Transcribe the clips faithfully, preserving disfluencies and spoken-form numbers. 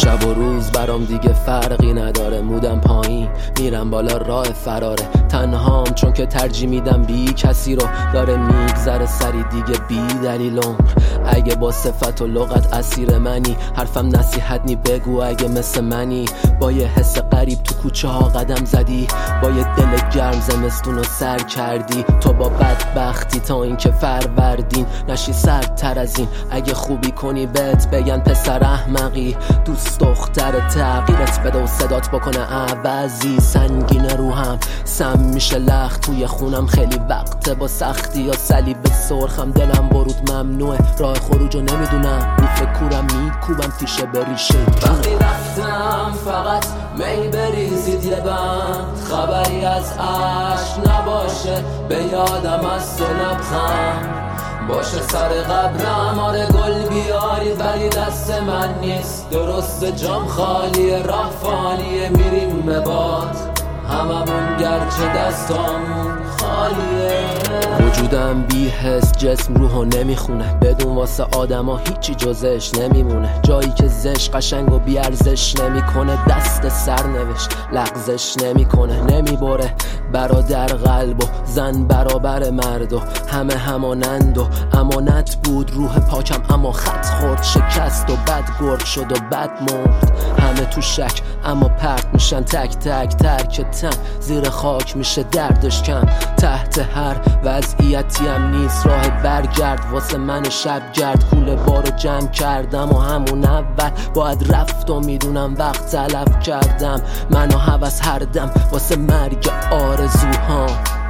شب و روز برام دیگه فرقی نداره، مودم پایین میرم بالا راه فراره، تنهام چون که ترجیح میدم بی کسی رو، داره میگذره سری دیگه بی دلیل عمر. اگه با صفت و لغت اسیر منی، حرفم نصیحت نی بگو اگه مثل منی، با یه حس غریب تو کوچه ها قدم زدی، با یه دل گرم زمستون رو سر کردی، تو با بدبختی تا این که فروردین نشی سردتر از این. اگه خوبی کنی بهت بگن پسر احمقی، دوست دختر تغییرت بده و صدات بکنه عوضی. سنگین روحم سم میشه لخت توی خونم، خیلی وقته با سختی یا صلیب سرخم، دلم برود ممنوعه راه خروجو نمیدونم، رو فکرم میکوبم تیشه بریشه. وقتی رفتم فقط می بریزید یه بند، خبری از عشق نباشه به یادم از تو لبخند باشه سر قبرم. آره گل بیاری ولی دست من نیست، درست جام خالیه راه فانیه، میریم به باد هممون گرچه دستامون خالیه. وجودم بی حس جسم روحو نمیخونه، بدون واسه آدما هیچی جزش نمیمونه، جایی که زش قشنگ و بیارزش نمیکنه، دست سر نوشت لغزش نمیکنه، نمیبره برادر قلب و زن برابر مرد و همه همانند و امانت بود روح پاکم، اما خط خورد شکست و بد گرد شد و بد مرد. همه تو شک اما پرت میشن تک تک، ترک تن زیر خاک میشه دردش کم، تحت هر وضعیتی هم نیست راه برگرد واسه من شبگرد. کوله بارو جمع کردم و همون اول باید رفت و میدونم وقت تلف کردم، منو هوس هر دم واسه مرگ آرزوها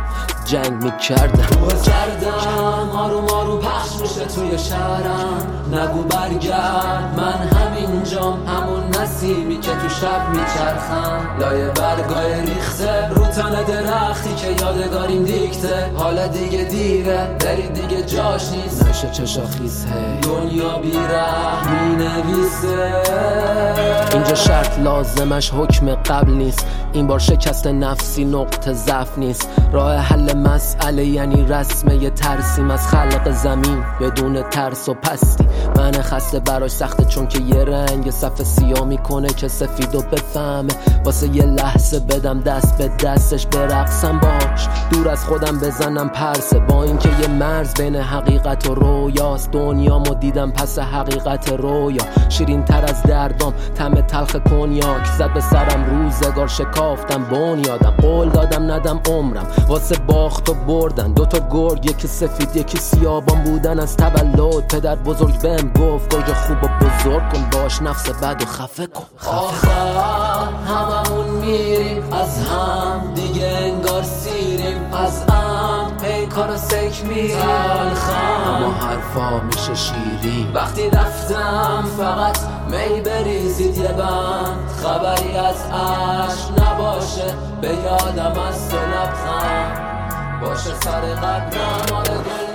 جنگ میکردم. روح کردم آروم آروم پخش میشه توی شهرم، نگو برگرد من همینجام، همون نسیمی که تو شب میچرخم، لایه برگای ریخته رو تن درختی که یادگاریم دیکته، حالا دیگه دیره بری دیگه جاش نیست، نشه چشاخیز هی دنیا بیره مینویسه. اینجا شرط لازمش حکم قبل نیست، این بار شکست نفسی نقطه ضعف نیست، راه حل مسئله یعنی رسمه ترسیم از خلق زمین بدون ترس و پستی. من خسته براش سخته چون که یه رنگ صف سیاه میکنه که سفیدو بفهمه، واسه یه لحظه بدم دست به دستش برقصم باش، دور از خودم بزنم پرسه، با اینکه یه مرز بین حقیقت و رویاست، دنیامو دیدم پس حقیقت رویا، شیرین تر از دردام طعم تلخ کنیاک، زد به سرم روزگار شکافتم بنیادم، قول دادم ندم عمرم واسه باخت و بردن، دوتا گرگ یکی سفید یکی سیابان بودن از تولد، پدر بزرگ بهم گفت گرگ خوب و بزرگ کن باش نفس بد و خفه کن. آخر هممون میریم از هم دیگه انگار سیریم، از ام پیکار و سک میریم تلخم، اما حرفا میشه شیرین. وقتی رفتم فقط می بریزید یه بند، خبری از عشق نباشه به یادم از تو لبخند باشه سر قبرم. آره